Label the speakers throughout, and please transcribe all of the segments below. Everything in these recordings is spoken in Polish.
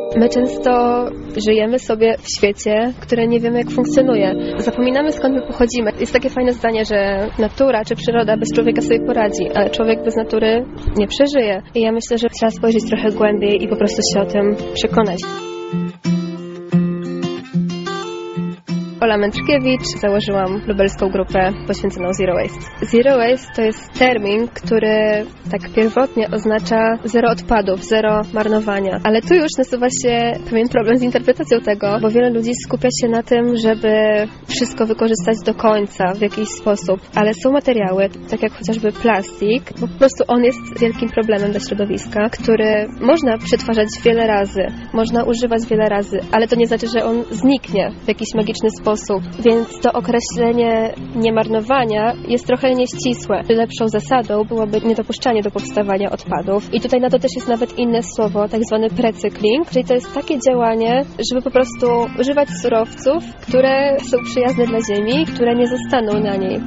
Speaker 1: My często żyjemy sobie w świecie, które nie wiemy, jak funkcjonuje. Zapominamy, skąd my pochodzimy. Jest takie fajne zdanie, że natura czy przyroda bez człowieka sobie poradzi, ale człowiek bez natury nie przeżyje. I ja myślę, że trzeba spojrzeć trochę głębiej i po prostu się o tym przekonać. Ola Mędrkiewicz, założyłam lubelską grupę poświęconą Zero Waste. Zero Waste to jest termin, który tak pierwotnie oznacza zero odpadów, zero marnowania. Ale tu już nasuwa się pewien problem z interpretacją tego, bo wiele ludzi skupia się na tym, żeby wszystko wykorzystać do końca w jakiś sposób. Ale są materiały, tak jak chociażby plastik, bo po prostu on jest wielkim problemem dla środowiska, który można przetwarzać wiele razy, można używać wiele razy, ale to nie znaczy, że on zniknie w jakiś magiczny sposób. Więc to określenie niemarnowania jest trochę nieścisłe. Lepszą zasadą byłoby niedopuszczanie do powstawania odpadów. I tutaj na to też jest nawet inne słowo, tak zwany recykling, czyli to jest takie działanie, żeby po prostu używać surowców, które są przyjazne dla ziemi, które nie zostaną na niej.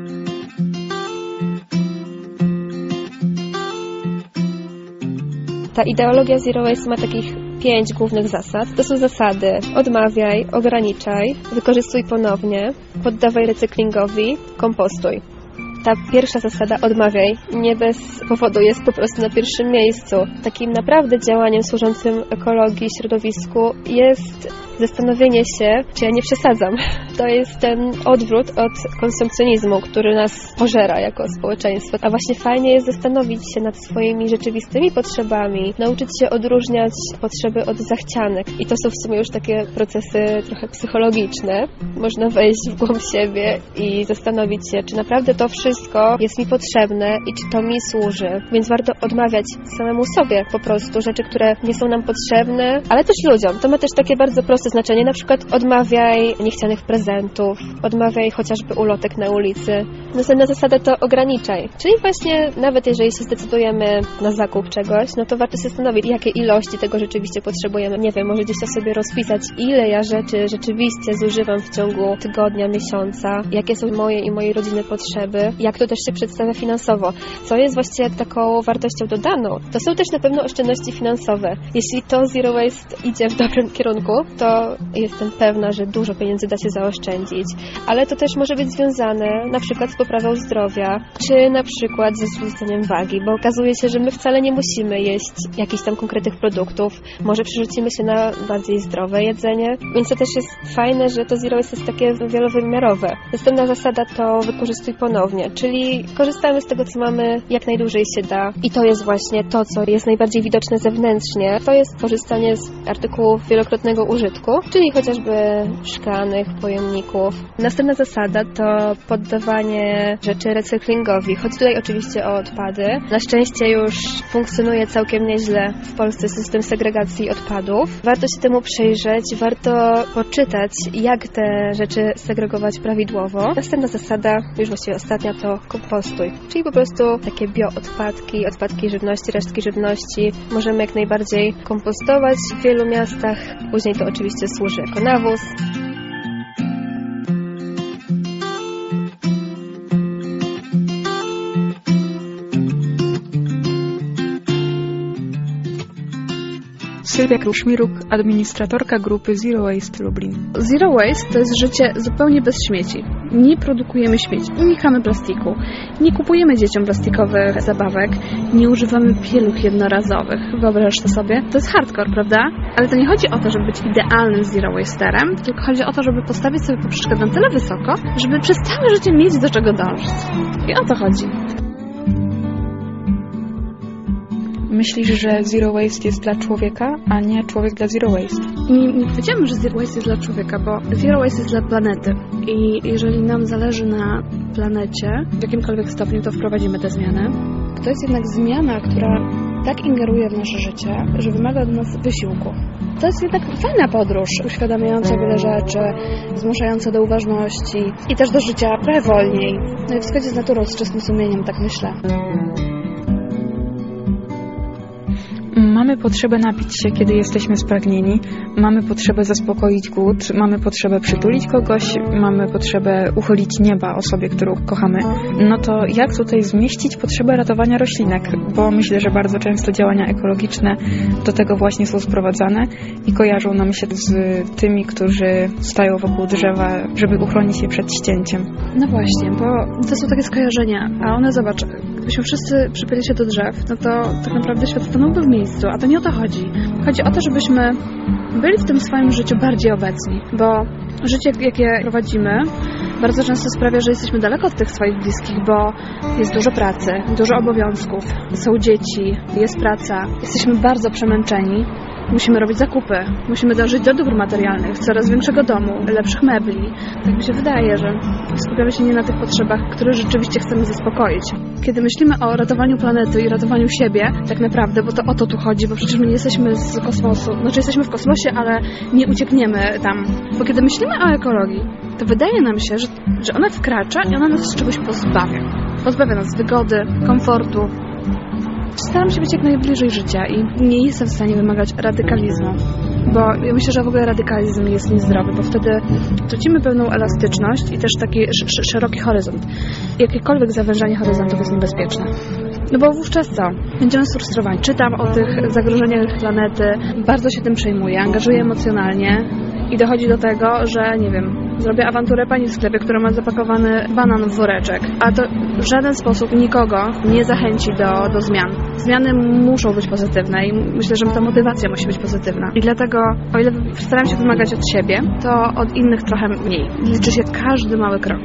Speaker 1: Ta ideologia Zero Waste ma takich 5 głównych zasad. To są zasady: odmawiaj, ograniczaj, wykorzystuj ponownie, poddawaj recyklingowi, kompostuj. Ta pierwsza zasada, odmawiaj, nie bez powodu jest po prostu na pierwszym miejscu. Takim naprawdę działaniem służącym ekologii, środowisku jest zastanowienie się, czy ja nie przesadzam. To jest ten odwrót od konsumpcjonizmu, który nas pożera jako społeczeństwo. A właśnie fajnie jest zastanowić się nad swoimi rzeczywistymi potrzebami, nauczyć się odróżniać potrzeby od zachcianek. I to są w sumie już takie procesy trochę psychologiczne. Można wejść w głąb siebie i zastanowić się, czy naprawdę to wszystko jest mi potrzebne i czy to mi służy. Więc warto odmawiać samemu sobie po prostu rzeczy, które nie są nam potrzebne, ale też ludziom. To ma też takie bardzo proste znaczenie. Na przykład odmawiaj niechcianych prezentów, odmawiaj chociażby ulotek na ulicy. Następna zasada to ograniczaj. Czyli właśnie nawet jeżeli się zdecydujemy na zakup czegoś, no to warto się zastanowić, jakie ilości tego rzeczywiście potrzebujemy. Nie wiem, może gdzieś to sobie rozpisać, ile ja rzeczy rzeczywiście zużywam w ciągu tygodnia, miesiąca, jakie są moje i mojej rodziny potrzeby, jak to też się przedstawia finansowo. Co jest właściwie taką wartością dodaną? To są też na pewno oszczędności finansowe. Jeśli to Zero Waste idzie w dobrym kierunku, to jestem pewna, że dużo pieniędzy da się zaoszczędzić. Ale to też może być związane na przykład z poprawą zdrowia, czy na przykład ze zrzuceniem wagi, bo okazuje się, że my wcale nie musimy jeść jakichś tam konkretnych produktów. Może przerzucimy się na bardziej zdrowe jedzenie. Więc to też jest fajne, że to Zero Waste jest takie wielowymiarowe. Następna zasada to wykorzystuj ponownie, czyli korzystamy z tego, co mamy, jak najdłużej się da. I to jest właśnie to, co jest najbardziej widoczne zewnętrznie. To jest korzystanie z artykułów wielokrotnego użytku, czyli chociażby szklanych pojemników. Następna zasada to poddawanie rzeczy recyklingowi. Chodzi tutaj oczywiście o odpady. Na szczęście już funkcjonuje całkiem nieźle w Polsce system segregacji odpadów. Warto się temu przyjrzeć, warto poczytać, jak te rzeczy segregować prawidłowo. Następna zasada, już właściwie ostatnia, to kompostuj. Czyli po prostu takie bioodpadki, odpadki żywności, resztki żywności możemy jak najbardziej kompostować w wielu miastach. Później to oczywiście służy jako nawóz.
Speaker 2: Sylwia Kruszmiruk, administratorka grupy Zero Waste Lublin.
Speaker 3: Zero Waste to jest życie zupełnie bez śmieci. Nie produkujemy śmieci, unikamy plastiku, nie kupujemy dzieciom plastikowych zabawek, nie używamy pieluch jednorazowych. Wyobrażasz to sobie? To jest hardcore, prawda? Ale to nie chodzi o to, żeby być idealnym zero wasterem, tylko chodzi o to, żeby postawić sobie poprzeczkę na tyle wysoko, żeby przez całe życie mieć do czego dążyć. I o to chodzi.
Speaker 2: Myślisz, że Zero Waste jest dla człowieka, a nie człowiek dla Zero Waste?
Speaker 3: Nie powiedziałam, że Zero Waste jest dla człowieka, bo Zero Waste jest dla planety. I jeżeli nam zależy na planecie, w jakimkolwiek stopniu, to wprowadzimy te zmiany. To jest jednak zmiana, która tak ingeruje w nasze życie, że wymaga od nas wysiłku. To jest jednak fajna podróż, uświadamiająca wiele rzeczy, zmuszająca do uważności i też do życia trochę wolniej. No i w zgodzie z naturą, z czystym sumieniem, tak myślę.
Speaker 2: Mamy potrzebę napić się, kiedy jesteśmy spragnieni, mamy potrzebę zaspokoić głód, mamy potrzebę przytulić kogoś, mamy potrzebę uchylić nieba osobie, którą kochamy. No to jak tutaj zmieścić potrzebę ratowania roślinek? Bo myślę, że bardzo często działania ekologiczne do tego właśnie są sprowadzane i kojarzą nam się z tymi, którzy stają wokół drzewa, żeby uchronić je przed ścięciem.
Speaker 3: No właśnie, bo to są takie skojarzenia, a one, zobacz, gdybyśmy wszyscy przypięli się do drzew, no to tak naprawdę świat stanąłby w miejscu, a to nie o to chodzi. Chodzi o to, żebyśmy byli w tym swoim życiu bardziej obecni, bo życie, jakie prowadzimy, bardzo często sprawia, że jesteśmy daleko od tych swoich bliskich, bo jest dużo pracy, dużo obowiązków, są dzieci, jest praca, jesteśmy bardzo przemęczeni. Musimy robić zakupy, musimy dążyć do dóbr materialnych, coraz większego domu, lepszych mebli. Tak mi się wydaje, że skupiamy się nie na tych potrzebach, które rzeczywiście chcemy zaspokoić. Kiedy myślimy o ratowaniu planety i ratowaniu siebie, tak naprawdę, bo to o to tu chodzi, bo przecież my nie jesteśmy z kosmosu, znaczy jesteśmy w kosmosie, ale nie uciekniemy tam. Bo kiedy myślimy o ekologii, to wydaje nam się, że ona wkracza i ona nas czegoś pozbawia. Pozbawia nas wygody, komfortu. Staram się być jak najbliżej życia i nie jestem w stanie wymagać radykalizmu, bo ja myślę, że w ogóle radykalizm jest niezdrowy, bo wtedy tracimy pewną elastyczność i też taki szeroki horyzont. Jakiekolwiek zawężanie horyzontów jest niebezpieczne. No bo wówczas co? Będziemy sfrustrowani. Czytam o tych zagrożeniach planety, bardzo się tym przejmuję, angażuję emocjonalnie i dochodzi do tego, że nie wiem, zrobię awanturę pani w sklepie, która ma zapakowany banan w woreczek, a to w żaden sposób nikogo nie zachęci do zmian. Zmiany muszą być pozytywne i myślę, że ta motywacja musi być pozytywna. I dlatego, o ile staram się wymagać od siebie, to od innych trochę mniej. Liczy się każdy mały krok.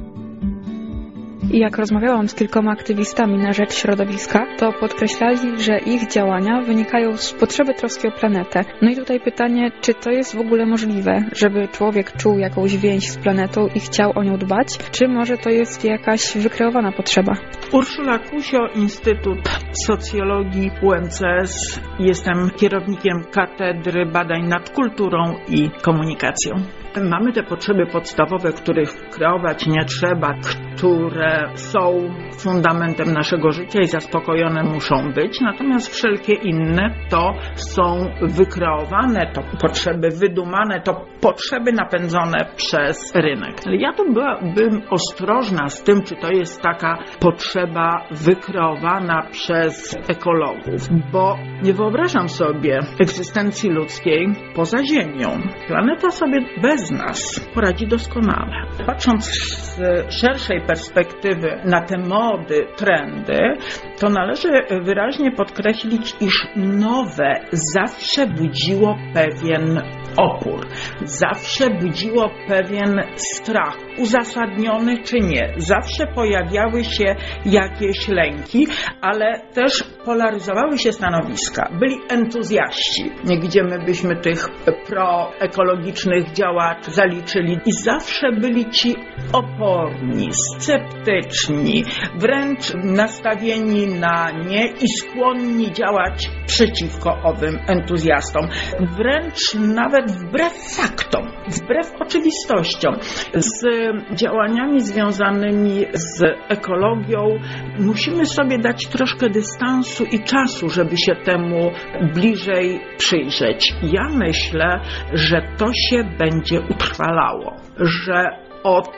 Speaker 2: I jak rozmawiałam z kilkoma aktywistami na rzecz środowiska, to podkreślali, że ich działania wynikają z potrzeby troski o planetę. No i tutaj pytanie, czy to jest w ogóle możliwe, żeby człowiek czuł jakąś więź z planetą i chciał o nią dbać, czy może to jest jakaś wykreowana potrzeba?
Speaker 4: Urszula Kusio, Instytut Socjologii UMCS. Jestem kierownikiem Katedry Badań nad Kulturą i Komunikacją. Mamy te potrzeby podstawowe, których kreować nie trzeba, które są fundamentem naszego życia i zaspokojone muszą być, natomiast wszelkie inne to są wykreowane, to potrzeby wydumane, to potrzeby napędzone przez rynek. Ale ja tu byłabym ostrożna z tym, czy to jest taka potrzeba wykreowana przez ekologów, bo nie wyobrażam sobie egzystencji ludzkiej poza Ziemią. Planeta sobie bez nas poradzi doskonale. Patrząc z szerszej perspektywy na te mody, trendy, to należy wyraźnie podkreślić, iż nowe zawsze budziło pewien opór, zawsze budziło pewien strach, uzasadniony czy nie. Zawsze pojawiały się jakieś lęki, ale też polaryzowały się stanowiska. Byli entuzjaści, gdzie my byśmy tych proekologicznych działaczy zaliczyli i zawsze byli ci oporni, sceptyczni, wręcz nastawieni na nie i skłonni działać przeciwko owym entuzjastom. Wręcz nawet wbrew faktom, wbrew oczywistościom. Z działaniami związanymi z ekologią musimy sobie dać troszkę dystansu i czasu, żeby się temu bliżej przyjrzeć. Ja myślę, że to się będzie utrwalało, że od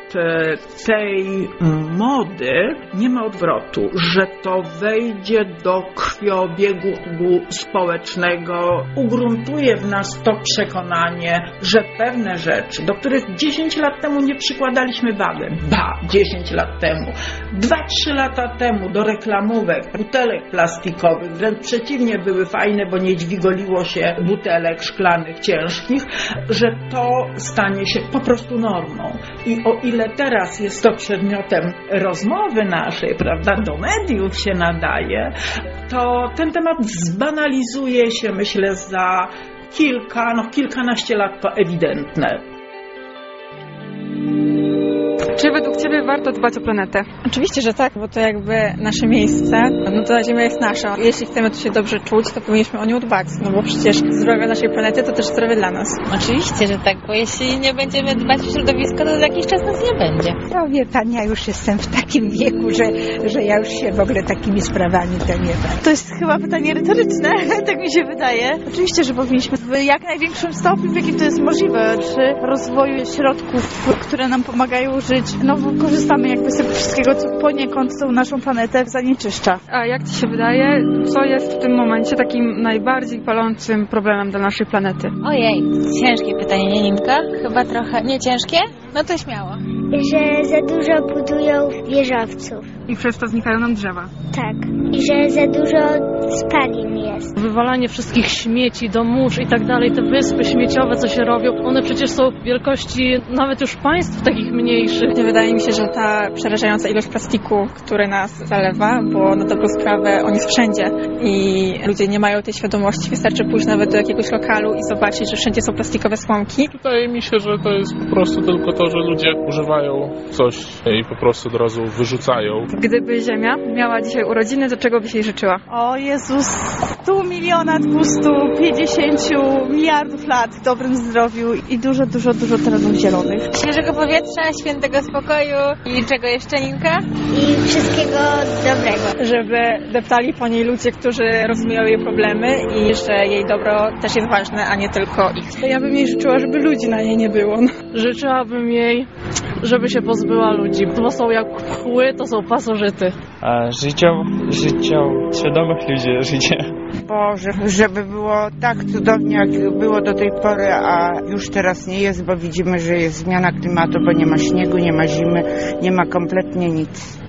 Speaker 4: tej mody nie ma odwrotu, że to wejdzie do krwiobiegu społecznego, ugruntuje w nas to przekonanie, że pewne rzeczy, do których 10 lat temu nie przykładaliśmy wagi, 10 lat temu, 2-3 lata temu do reklamówek, butelek plastikowych, wręcz przeciwnie, były fajne, bo nie dźwigoliło się butelek szklanych ciężkich, że to stanie się po prostu normą. I o ile teraz jest to przedmiotem rozmowy naszej, prawda, do mediów się nadaje, to ten temat zbanalizuje się, myślę, za kilkanaście lat, to ewidentne.
Speaker 2: Czy według Ciebie warto dbać o planetę?
Speaker 5: Oczywiście, że tak, bo to jakby nasze miejsce, no to ta Ziemia jest nasza. Jeśli chcemy tu się dobrze czuć, to powinniśmy o nią dbać, no bo przecież zdrowie naszej planety to też zdrowie dla nas.
Speaker 6: Oczywiście, że tak, bo jeśli nie będziemy dbać o środowisko, to za jakiś czas nas nie będzie.
Speaker 7: No wie Pani, ja już jestem w takim wieku, że ja już się w ogóle takimi sprawami to nie bawię.
Speaker 8: To jest chyba pytanie retoryczne, tak mi się wydaje. Oczywiście, że powinniśmy w jak największym stopniu, w jakim to jest możliwe, przy rozwoju środków, które nam pomagają żyć, no korzystamy jakby z tego wszystkiego, co poniekąd tą naszą planetę zanieczyszcza.
Speaker 2: A jak Ci się wydaje, co jest w tym momencie takim najbardziej palącym problemem dla naszej planety?
Speaker 6: Ojej, ciężkie pytanie, nie Ninka? Chyba trochę nie ciężkie? No to śmiało.
Speaker 9: Że za dużo budują wieżowców.
Speaker 2: I przez to znikają nam drzewa.
Speaker 9: Tak. I że za dużo spalin jest.
Speaker 10: Wywalanie wszystkich śmieci do mórz i tak dalej, te wyspy śmieciowe, co się robią, one przecież są wielkości nawet już państw takich mniejszych.
Speaker 5: Wydaje mi się, że ta przerażająca ilość plastiku, który nas zalewa, bo na dobrą sprawę on jest wszędzie i ludzie nie mają tej świadomości. Wystarczy pójść nawet do jakiegoś lokalu i zobaczyć, że wszędzie są plastikowe słomki.
Speaker 11: Wydaje mi się, że to jest po prostu tylko to, że ludzie używają coś i po prostu od razu wyrzucają.
Speaker 2: Gdyby Ziemia miała dzisiaj urodziny, to czego byś jej życzyła?
Speaker 8: O Jezus, 100 250 miliardów lat w dobrym zdrowiu i dużo terenów zielonych.
Speaker 6: Świeżego powietrza, świętego spokoju i czego jeszcze, Ninka?
Speaker 9: I wszystkiego dobrego.
Speaker 5: Żeby deptali po niej ludzie, którzy rozumieją jej problemy i że jej dobro też jest ważne, a nie tylko ich.
Speaker 2: Ja bym jej życzyła, żeby ludzi na niej nie było.
Speaker 10: Życzyłabym jej, żeby się pozbyła ludzi, bo są jak pchły, to są pasożyty.
Speaker 12: Życią świadomych ludzi życie.
Speaker 13: Boże, żeby było tak cudownie, jak było do tej pory, a już teraz nie jest, bo widzimy, że jest zmiana klimatu, bo nie ma śniegu, nie ma zimy, nie ma kompletnie nic.